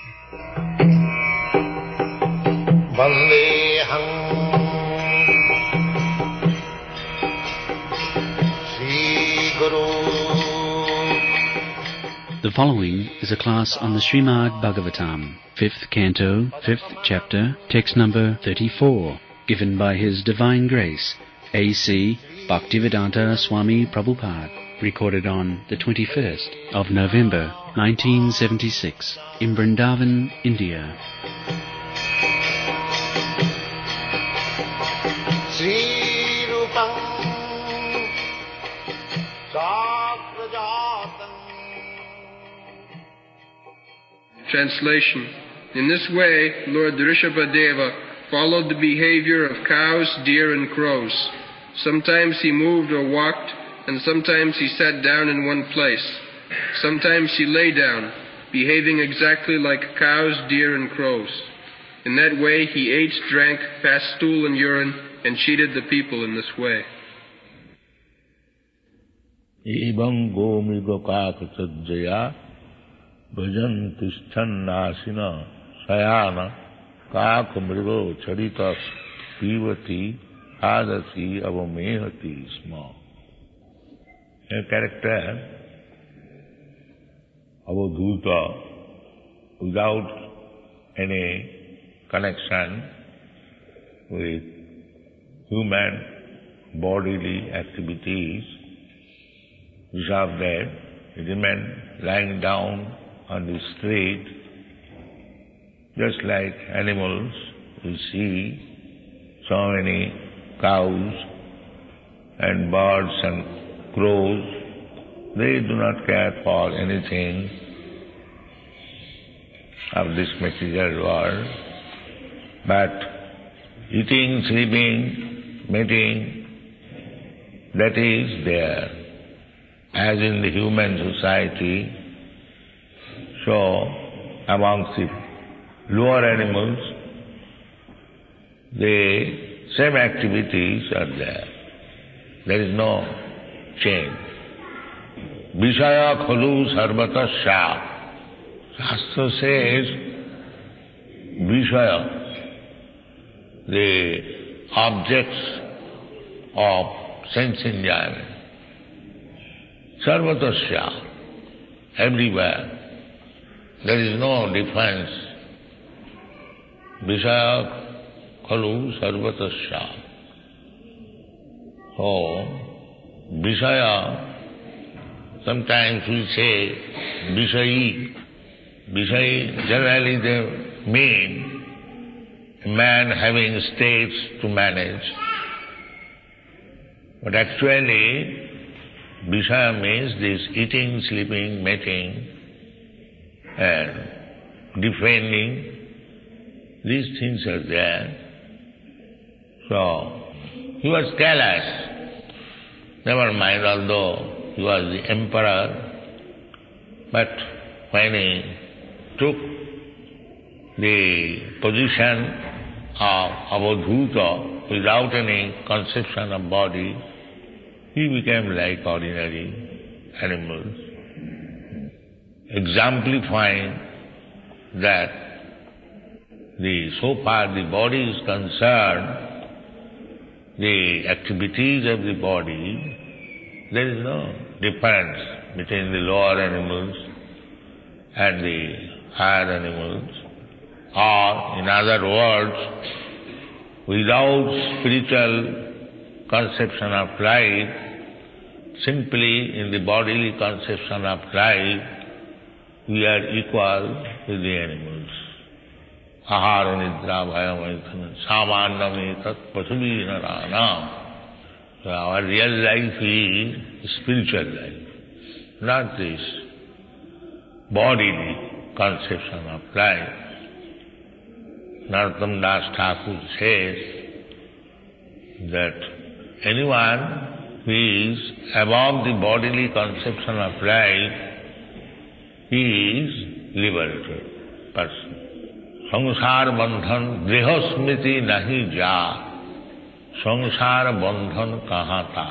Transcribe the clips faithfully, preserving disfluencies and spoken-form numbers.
Vandeham Sri Guru. The following is a class on the Srimad Bhagavatam, fifth canto, fifth chapter, text number thirty-four, given by His Divine Grace, A C Bhaktivedanta Swami Prabhupada, recorded on the twenty-first of November, nineteen seventy-six, in Vrindavan, India. Sri Rupam Sakrajatam. Translation. In this way, Lord Rishabhadeva followed the behavior of cows, deer, and crows. Sometimes he moved or walked, and sometimes he sat down in one place. Sometimes he lay down, behaving exactly like cows, deer, and crows. In that way he ate, drank, passed stool and urine, and cheated the people in this way. Evam gomriga kakachajjaya bhajan tisthannasina sayana kakamrigo charitas pivati adasi avamehati sma. A character, Avadhuta, without any connection with human bodily activities, Rishabhdev, he remained lying down on the street, just like animals. You see so many cows and birds and crows, they do not care for anything of this material world, but eating, sleeping, mating, that is there. As in the human society, so amongst the lower animals, the same activities are there. There is no change. Vishaya khalu sarvata sya. Shastra says, Vishaya, the objects of sense enjoyment, sarvatasya, everywhere. There is no difference. Vishaya khalu sarvatasya. So, Vishaya, sometimes we say Vishayi. Vishayi, generally they mean a man having states to manage. But actually, Vishaya means this eating, sleeping, mating, and defending. These things are there. So, he was careless. Never mind, although he was the emperor, but when he took the position of Avadhuta without any conception of body, he became like ordinary animals, exemplifying that the so far the body is concerned, the activities of the body, there is no difference between the lower animals and the higher animals. Or, in other words, without spiritual conception of life, simply in the bodily conception of life, we are equal with the animals. Ahara nidra bhaya maithana samannam etat pasubhi naranam. So our real life is spiritual life, not this bodily conception of life. Narottam Das Thakur says that anyone who is above the bodily conception of life, he is liberated person. Sangsar bandhan grihasmriti nahi ja, sangsar bandhan kaha ta.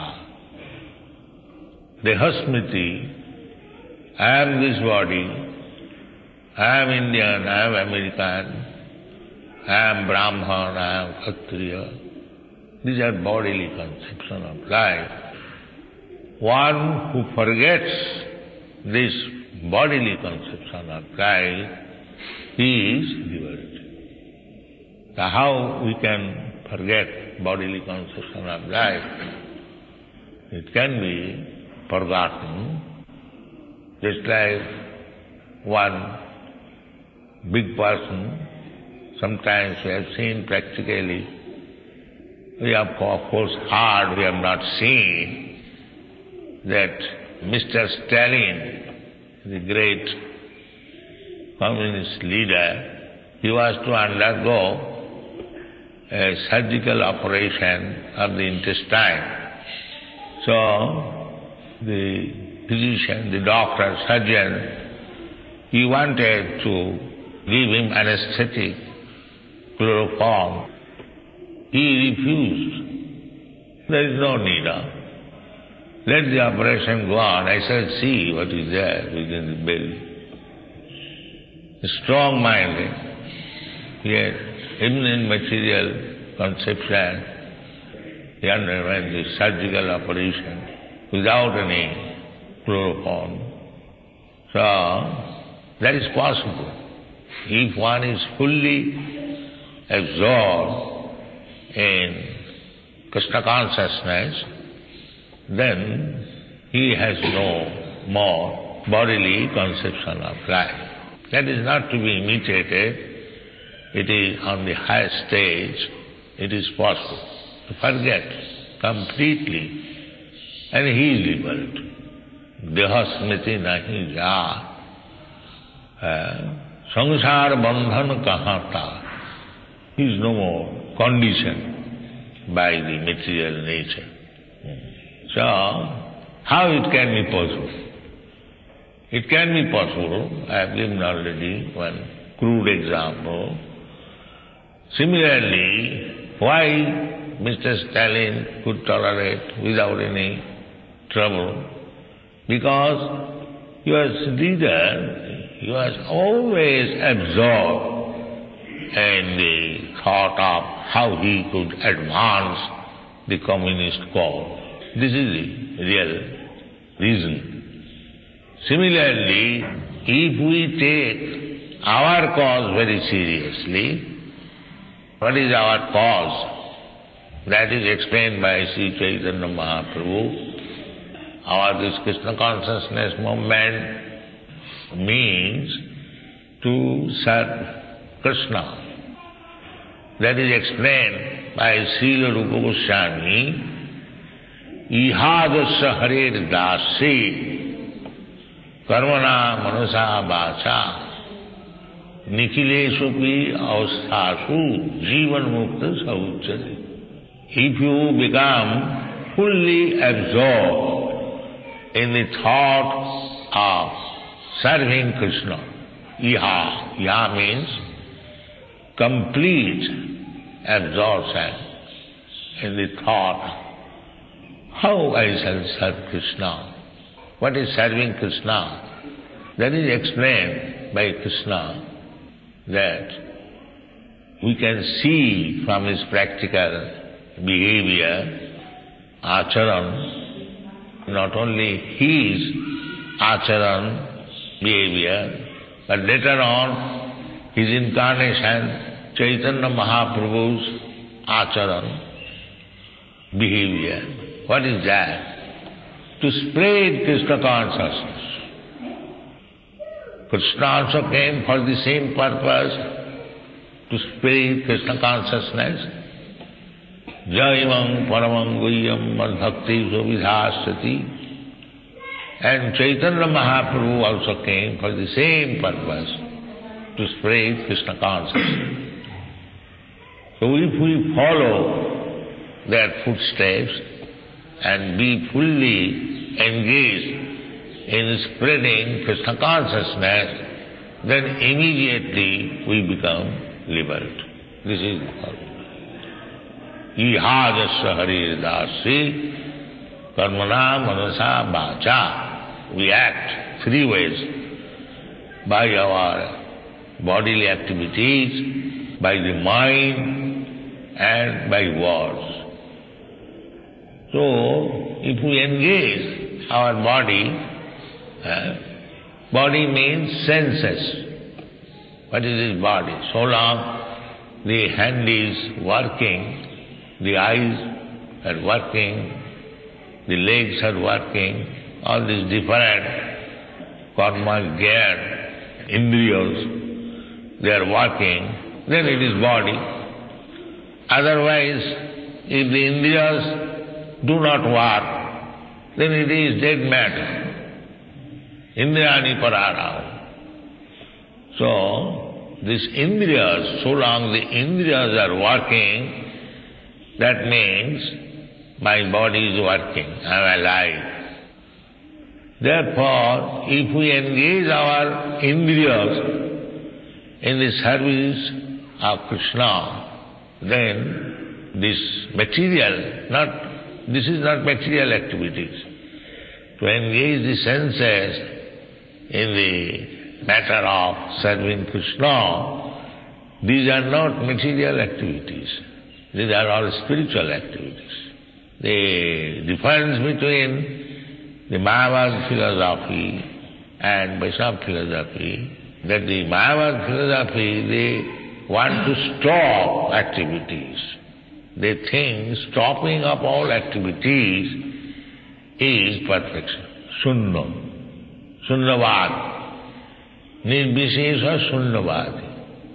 Grihasmriti, I am this body, I am Indian, I am American, I am Brahman, I am Kshatriya. These are bodily conceptions of life. One who forgets this bodily conception of life, he is liberated. Now how we can forget bodily conception of life? It can be forgotten, just like one big person. Sometimes we have seen practically, we have of course heard, we have not seen, that Mister Stalin, the great communist leader, he was to undergo a surgical operation of the intestine. So the physician, the doctor, surgeon, he wanted to give him anesthetic, chloroform. He refused. There is no need of. Let the operation go on. I shall see what is there within the belly. Strong-minded, yet even in material conception, he underwent the surgical operation without any chloroform. So, that is possible. If one is fully absorbed in Krishna consciousness, then he has no more bodily conception of life. That is not to be imitated. It is on the highest stage, it is possible to forget completely, and he is liberated. Deha smriti nahi ja. Sansar bandhan kahata. He is no more conditioned by the material nature. So, how it can be possible? It can be possible, I have given already one crude example. Similarly, why Mister Stalin could tolerate without any trouble? Because he was leader, he was always absorbed in the thought of how he could advance the communist cause. This is the real reason. Similarly, if we take our cause very seriously, what is our cause? That is explained by Sri Chaitanya Mahaprabhu. Our this Krishna consciousness movement means to serve Krishna. That is explained by Srila Rupa Goswami. Ihadasya harer dasi karmana manasa vacha nikhileshupi avasthasu jivan mukta sauchari. If you become fully absorbed in the thought of serving Krishna, iha, iha means complete absorption in the thought, how I shall serve Krishna? What is serving Krishna? That is explained by Krishna, that we can see from his practical behavior, acharan, not only his acharan, behavior, but later on his incarnation, Chaitanya Mahaprabhu's acharan, behavior. What is that? To spread Krishna consciousness. Krishna also came for the same purpose, to spread Krishna consciousness. Jaimam paramam guhyam madbhakti sovidhasati. And Chaitanya Mahaprabhu also came for the same purpose, to spread Krishna consciousness. So if we follow their footsteps and be fully engaged in spreading Krishna consciousness, then immediately we become liberated. This is the problem. Ihadasya harir dasi karmana manasa vacha. We act three ways: by our bodily activities, by the mind and by words. So, if we engage our body, uh, body means senses. What is this body? So long the hand is working, the eyes are working, the legs are working, all these different karma, gear, indriyas, they are working, then it is body. Otherwise, if the indriyas do not work, then it is dead matter. Indriyani parara. So, these indriyas, so long the indriyas are working, that means my body is working, I am alive. Therefore, if we engage our indriyas in the service of Krishna, then this material, not, this is not material activities. To engage the senses in the matter of serving Krishna, these are not material activities. These are all spiritual activities. The difference between the Mayavad philosophy and Vaishnava philosophy, that the Mayavad philosophy, they want to stop activities. They think stopping of all activities is perfection. Sunna. Sunnavad. Nirbishesha sunnavad.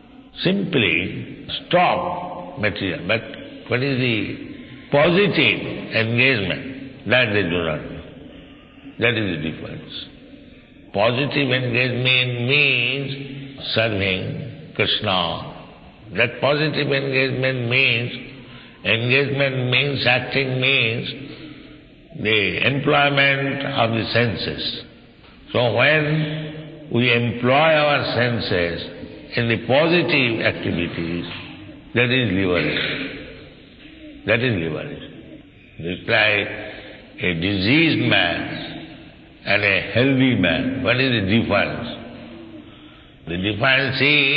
Simply stop material. But what is the positive engagement? That they do not know. That is the difference. Positive engagement means serving Krishna. That positive engagement means, engagement means, acting means the employment of the senses. So when we employ our senses in the positive activities, that is liberation. That is liberation. It's like a diseased man and a healthy man. What is the difference? The difference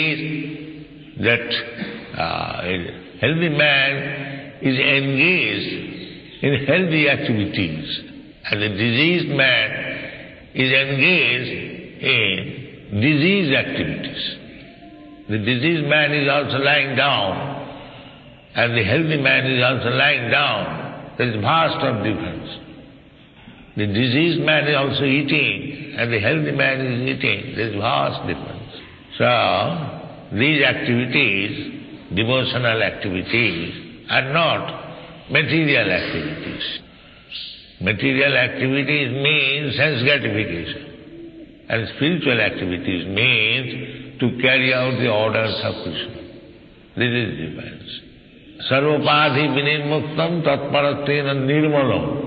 is that uh, a healthy man is engaged in healthy activities, and the diseased man is engaged in disease activities. The diseased man is also lying down, and the healthy man is also lying down. There is vast of difference. The diseased man is also eating, and the healthy man is eating. There is vast difference. So, these activities, devotional activities, are not material activities. Material activities mean sense gratification, and spiritual activities means to carry out the orders of Krishna. This is the difference. Sarvapadhi vinirmuktam tatparatena nirmalam.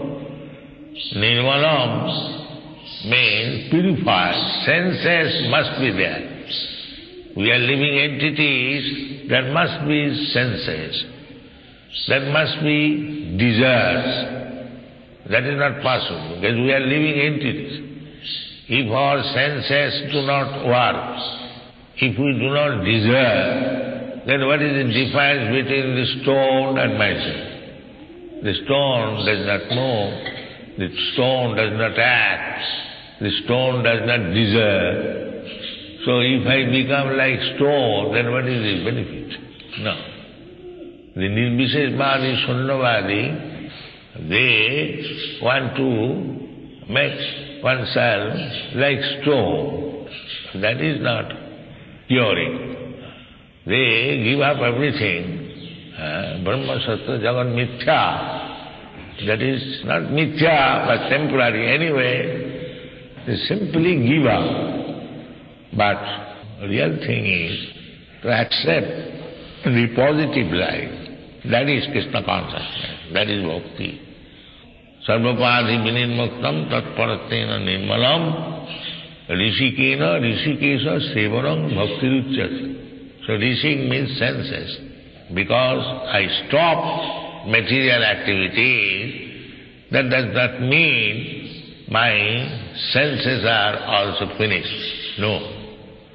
Nirmalam means purified. Senses must be there. We are living entities, there must be senses. There must be desires. That is not possible, because we are living entities. If our senses do not work, if we do not desire, then what is the difference between the stone and myself? The stone does not move, the stone does not act, the stone does not desire. So if I become like stone, then what is the benefit? No. The Nirbishesvadi, Sunnavadi, they want to make oneself like stone. That is not curing. They give up everything. Uh, Brahma, Sattva, Jagan, Mithya. That is not Mithya, but temporary. Anyway, they simply give up. But the real thing is to accept the positive life. That is Krishna consciousness. That is bhakti. Sarvapadhi vinirmuktam tatparatena nirmalam rishikena rishikesa sevanam bhaktiruchyate. So rishik means senses. Because I stop material activities, that does not mean my senses are also finished. No.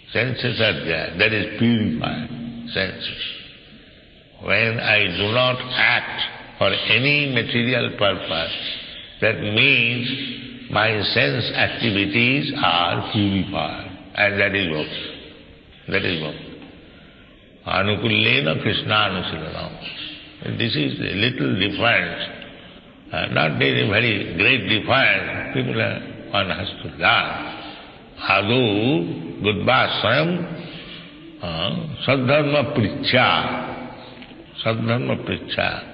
Senses are there. That is purified senses. When I do not act for any material purpose, that means my sense activities are purified. And that is bhakti. That is bhakti. Anukullena Krishnaanusilanam. This is a little different. Uh, not very, very great difference. People are, one has to learn. Adu Gudbasayam Sadharma Pricha. Sadharma Pricha.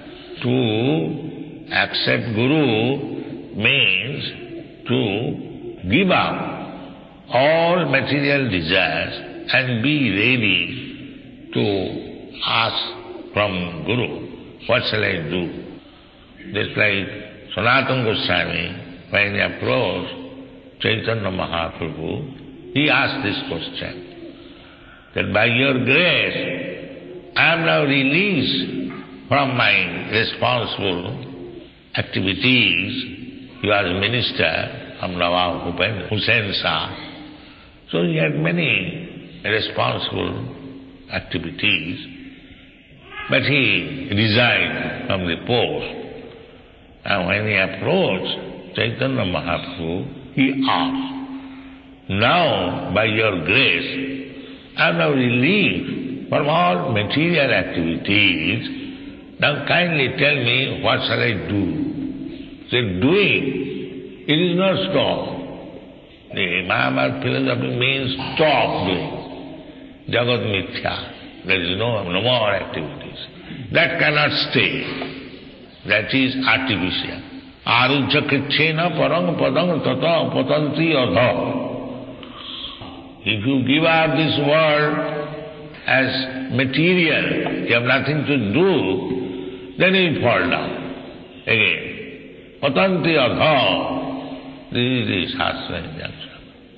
To accept Guru means to give up all material desires and be ready to ask from Guru, what shall I do? Just like Sanatana Goswami, when he approached Chaitanya Mahaprabhu, he asked this question, that by your grace, I am now released from my responsible activities. He was minister of Nawab Hussain Shah. So he had many responsible activities, but he resigned from the post. And when he approached Chaitanya Mahaprabhu, he asked, now by your grace, I am now relieved from all material activities. Now kindly tell me, what shall I do? So doing, it is not stop. The Mahabharata philosophy means stop doing. Jagat mithya. There is no, no more activities. That cannot stay. That is artificial. Arujya krichena parang padang tata patanti adha. If you give up this world as material, you have nothing to do, then you fall down again. Patanti adha. This is the Shastra injunction.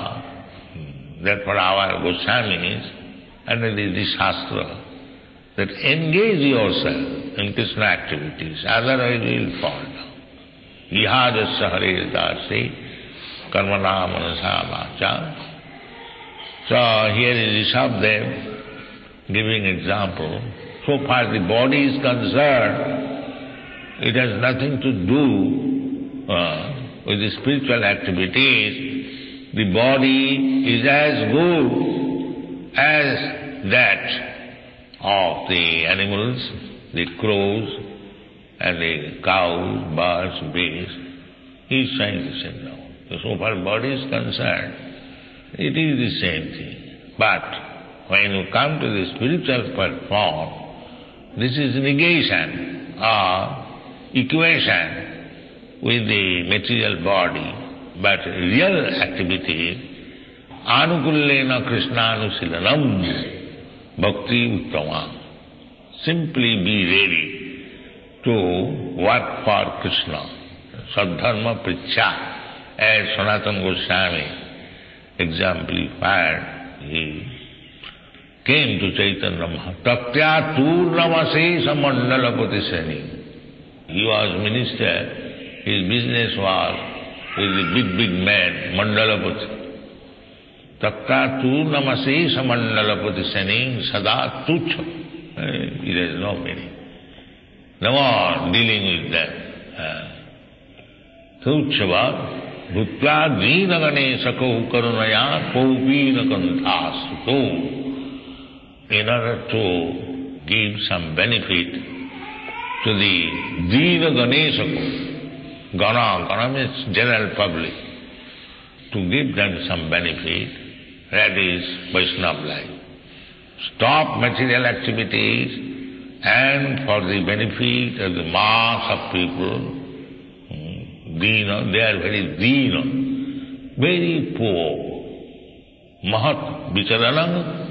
So, therefore our Goswamis, and it is the Shastra, that engage yourself in Krishna activities, otherwise you will fall down. Ihadasya hare dasi karmana manasa vacha. So here is Rishabdev giving example. So far the body is concerned, it has nothing to do uh, with the spiritual activities. The body is as good as that of the animals, the crows and the cows, birds, beasts. He is trying to say no. So far body is concerned, it is the same thing. But when you come to the spiritual form, this is negation or equation with the material body. But real activity, anukullena krishnaanusilanam, bhakti uttama. Simply be ready to work for Krishna. Sadharma pricha, as Sanatana Goswami exemplified, he came to Chaitanya Mahaprabhu. Taktya turnamase samandalapati seni. He was minister, his business was with the big, big man, Mandalapati. Takta tu namase samandalapati saning sada tucha. It has no meaning. No more dealing with that. Tuchava bhutya dina ganesako karunaya kopina kanthasuko. In order to give some benefit to the dina ganesako, Gana, Gana means general public, to give them some benefit, that is Vaishnava life. Stop material activities and for the benefit of the mass of people, Dina, they are very Dina, very poor. Mahat Vicharanam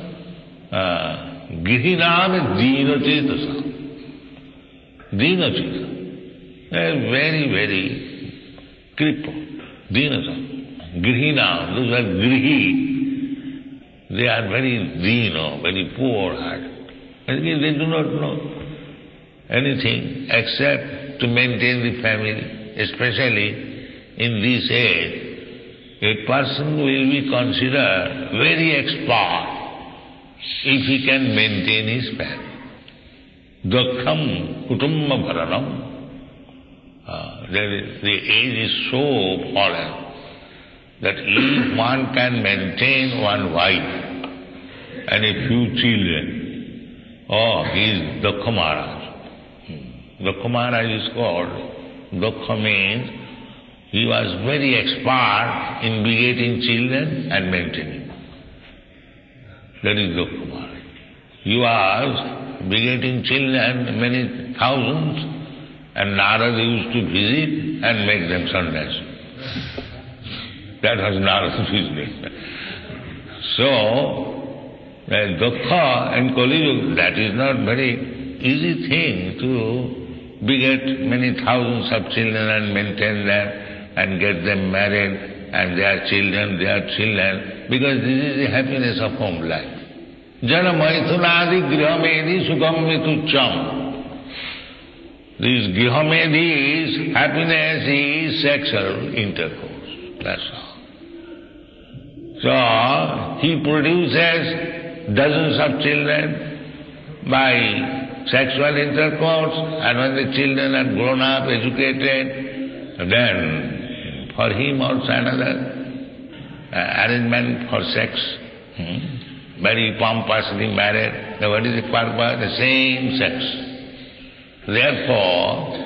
Gihinam Dina Chetasa. Dina Chetasa. They are very, very crippled. Dinasa. Grihina, those are grihi. They are very dino, very poor hearted. And again, they do not know anything except to maintain the family, especially in this age. a person will be considered very expert if he can maintain his family. Dakkham kutumba bharanam. Uh, the age is so fallen that if one can maintain one wife and a few children, oh, he is Dakkha Maharaj. Dakkha Maharaj is called, Dakkha means he was very expert in begetting children and maintaining. That is Dakkha Maharaj. He was begetting children, many thousands, and Narada used to visit and make them sannyasi. That was Narada's business. So, Dakkha and Kali Yuga, that is not very easy thing to beget many thousands of children and maintain them and get them married and their children, their children, because this is the happiness of home life. Jana maithunadi grihamedi sukham. This grihamedi is happiness is sexual intercourse. That's all. So he produces dozens of children by sexual intercourse, and when the children are grown up, educated, then for him also another uh, arrangement for sex. Hmm? Very pompously married. Now what is the purpose? The same sex. Therefore,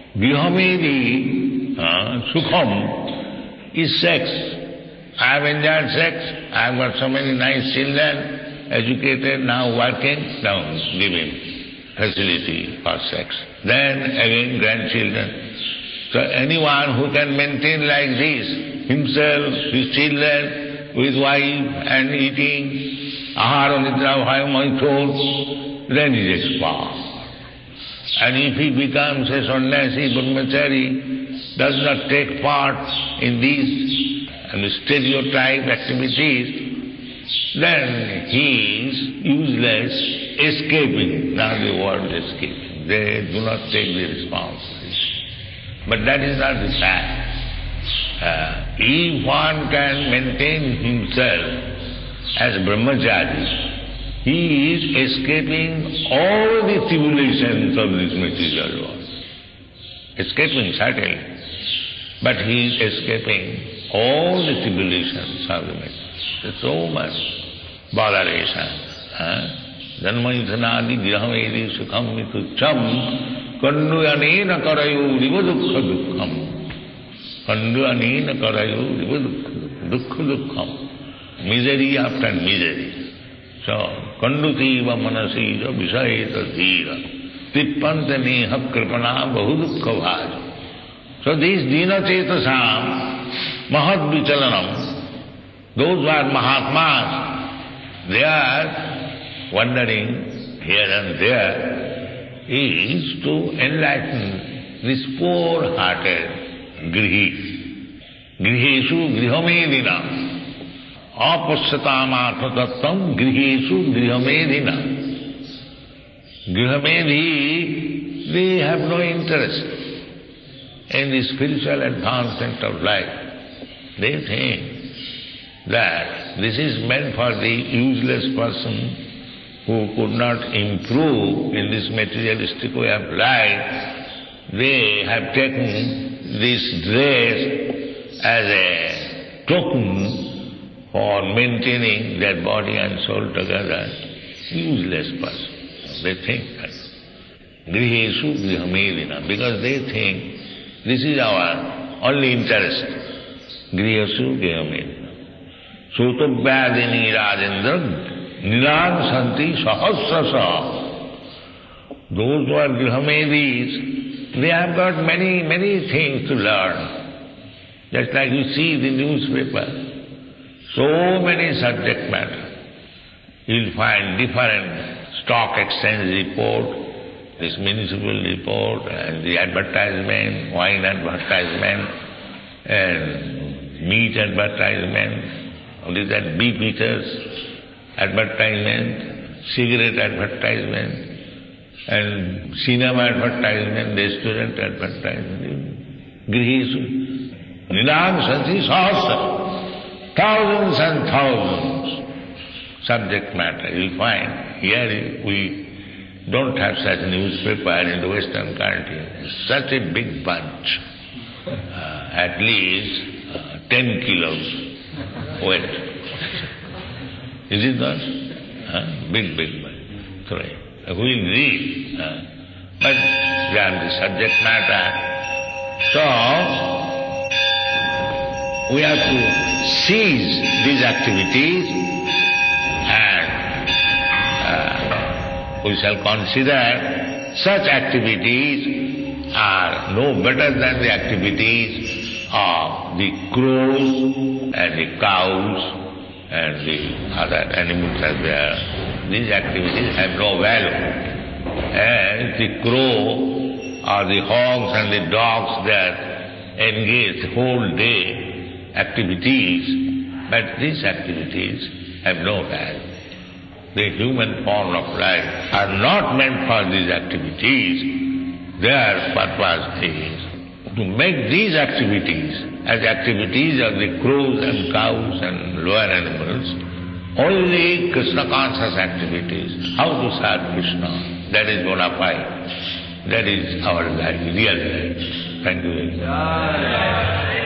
grihamedi, uh, sukham, is sex. I have enjoyed sex, I have got so many nice children, educated, now working, now give him facility for sex. Then again grandchildren. So anyone who can maintain like this, himself, his children, with wife and eating, ahara nidra bhaya maithur, then he is expert. And if he becomes a sannyasi, brahmachari, does not take part in these and stereotype activities, then he is useless, escaping. Now the word escaping. They do not take the responsibility. But that is not the fact. Uh, if one can maintain himself as brahmachari, he is escaping all the tribulations of this material world. Escaping, certainly. But he is escaping all the tribulations of the material. There's so much botheration. Janmaithanadi grihamedi sukham mitucham kanduyanena karayu riva dukkha dukkham. Kanduyanena karayu riva dukkha dukkham. Misery after misery. So, kandutiva manasija visayeta dhira tippanta neha kripana bahu dukkha bhaja. So this dina chetasam mahat vichalanam, those who are Mahatmas, they are wandering here and there, is to enlighten this poor-hearted grihi. Griheshu grihamedina. Apasyatam tattam griheshu grihamedina. Grihamedhi, they have no interest in the spiritual advancement of life. They think that this is meant for the useless person who could not improve in this materialistic way of life. They have taken this dress as a token for maintaining their body and soul together. Useless person. They think that. Griheshu grihamedina, because they think this is our only interest. Griheshu grihamedina. Sotavyadini rajendra nilang santi sahasrasa. Those who are grihamedis, they have got many, many things to learn. Just like you see the newspaper, so many subject matter. You'll find different stock exchange report, this municipal report, and the advertisement, wine advertisement, and meat advertisement, only that beef eaters advertisement, cigarette advertisement, and cinema advertisement, restaurant advertisement. Grihesu. Nilam santi sahasra. thousands and thousands subject matter. You'll find here we don't have such newspaper in the Western country. It's such a big bunch, uh, at least uh, ten kilos weight. Is it not? Uh, big, big bunch. Three. Who will read? Uh, but they are the subject matter. So, we have to seize these activities and uh, we shall consider such activities are no better than the activities of the crows and the cows and the other animals are there. These activities have no value. And the crow or the hogs and the dogs, they are engaged whole day activities, but these activities have no value. The human form of life are not meant for these activities. Their purpose is to make these activities as activities of the crows and cows and lower animals, only Krishna conscious activities. How to serve Krishna? That is bona fide. That is our life, real life. Thank you very much.